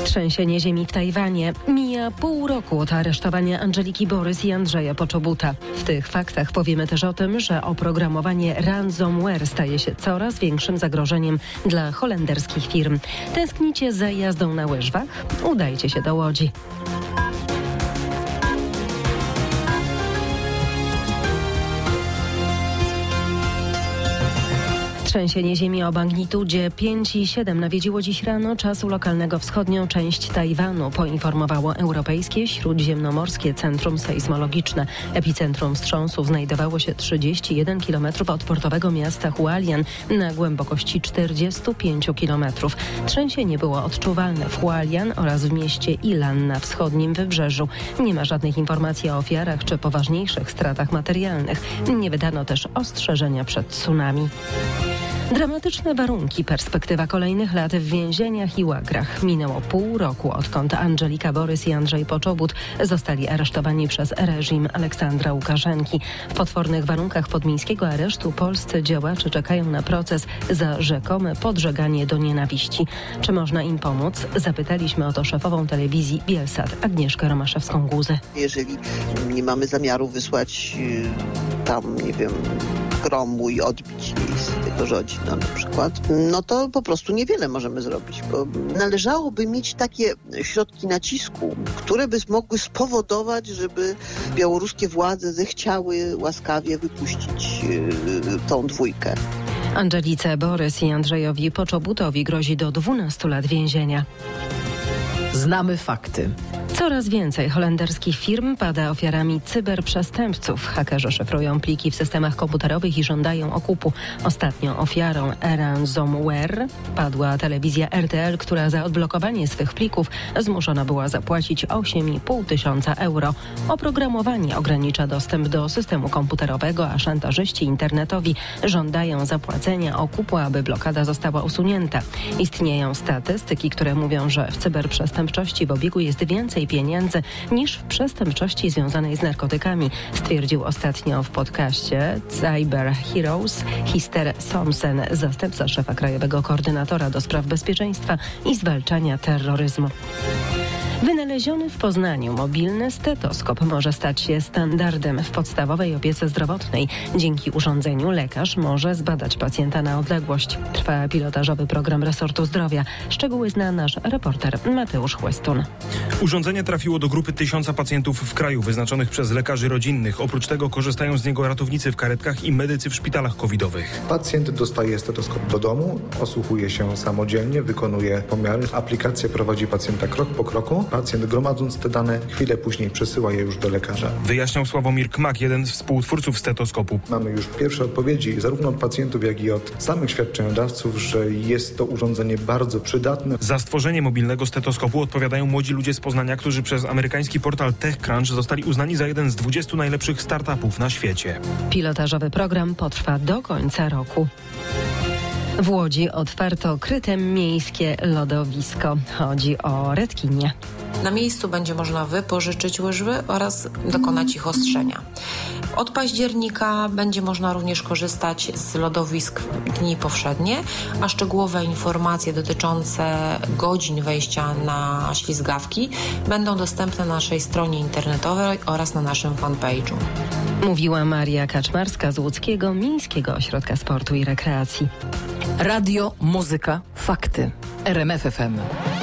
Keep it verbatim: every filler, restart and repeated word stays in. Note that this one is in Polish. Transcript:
Trzęsienie ziemi w Tajwanie. Mija pół roku od aresztowania Angeliki Borys i Andrzeja Poczobuta. W tych faktach powiemy też o tym, że oprogramowanie ransomware staje się coraz większym zagrożeniem dla holenderskich firm. Tęsknicie za jazdą na łyżwach? Udajcie się do Łodzi. Trzęsienie ziemi o magnitudzie pięć i siedem nawiedziło dziś rano czasu lokalnego wschodnią część Tajwanu, poinformowało Europejskie Śródziemnomorskie Centrum Sejsmologiczne. Epicentrum wstrząsu znajdowało się trzydzieści jeden kilometrów od portowego miasta Hualien na głębokości czterdzieści pięć kilometrów. Trzęsienie było odczuwalne w Hualien oraz w mieście Ilan na wschodnim wybrzeżu. Nie ma żadnych informacji o ofiarach czy poważniejszych stratach materialnych. Nie wydano też ostrzeżenia przed tsunami. Dramatyczne warunki, perspektywa kolejnych lat w więzieniach i łagrach. Minęło pół roku, odkąd Angelika Borys i Andrzej Poczobut zostali aresztowani przez reżim Aleksandra Łukaszenki. W potwornych warunkach podmiejskiego aresztu polscy działacze czekają na proces za rzekome podżeganie do nienawiści. Czy można im pomóc? Zapytaliśmy o to szefową telewizji Bielsat, Agnieszkę Romaszewską-Guzę. Jeżeli nie mamy zamiaru wysłać tam, nie wiem, gromu i odbić jej z tego rodzina na przykład, no to po prostu niewiele możemy zrobić, bo należałoby mieć takie środki nacisku, które by mogły spowodować, żeby białoruskie władze zechciały łaskawie wypuścić yy, tą dwójkę. Angelice Borys i Andrzejowi Poczobutowi grozi do dwunastu lat więzienia. Znamy fakty. Coraz więcej holenderskich firm pada ofiarami cyberprzestępców. Hakerzy szyfrują pliki w systemach komputerowych i żądają okupu. Ostatnią ofiarą ransomware padła telewizja R T L, która za odblokowanie swych plików zmuszona była zapłacić osiem i pół tysiąca euro. Oprogramowanie ogranicza dostęp do systemu komputerowego, a szantażyści internetowi żądają zapłacenia okupu, aby blokada została usunięta. Istnieją statystyki, które mówią, że w cyberprzestępczości w obiegu jest więcej pieniędzy niż w przestępczości związanej z narkotykami, stwierdził ostatnio w podcaście Cyber Heroes Hister Somsen, zastępca szefa Krajowego Koordynatora do Spraw Bezpieczeństwa i Zwalczania Terroryzmu. Wynaleziony w Poznaniu mobilny stetoskop może stać się standardem w podstawowej opiece zdrowotnej. Dzięki urządzeniu lekarz może zbadać pacjenta na odległość. Trwa pilotażowy program resortu zdrowia. Szczegóły zna nasz reporter Mateusz Chłystun. Urządzenie trafiło do grupy tysiąca pacjentów w kraju wyznaczonych przez lekarzy rodzinnych. Oprócz tego korzystają z niego ratownicy w karetkach i medycy w szpitalach covidowych. Pacjent dostaje stetoskop do domu, osłuchuje się samodzielnie, wykonuje pomiary. Aplikacja prowadzi pacjenta krok po kroku. Pacjent, gromadząc te dane, chwilę później przesyła je już do lekarza. Wyjaśniał Sławomir Kmak, jeden z współtwórców stetoskopu. Mamy już pierwsze odpowiedzi zarówno od pacjentów, jak i od samych świadczeniodawców, że jest to urządzenie bardzo przydatne. Za stworzenie mobilnego stetoskopu odpowiadają młodzi ludzie z Poznania, którzy przez amerykański portal TechCrunch zostali uznani za jeden z dwudziestu najlepszych startupów na świecie. Pilotażowy program potrwa do końca roku. W Łodzi otwarto kryte miejskie lodowisko. Chodzi o Redkinie. Na miejscu będzie można wypożyczyć łyżwy oraz dokonać ich ostrzenia. Od października będzie można również korzystać z lodowisk w dni powszednie, a szczegółowe informacje dotyczące godzin wejścia na ślizgawki będą dostępne na naszej stronie internetowej oraz na naszym fanpage'u. Mówiła Maria Kaczmarska z Łódzkiego Miejskiego Ośrodka Sportu i Rekreacji. Radio, muzyka, fakty. R M F F M.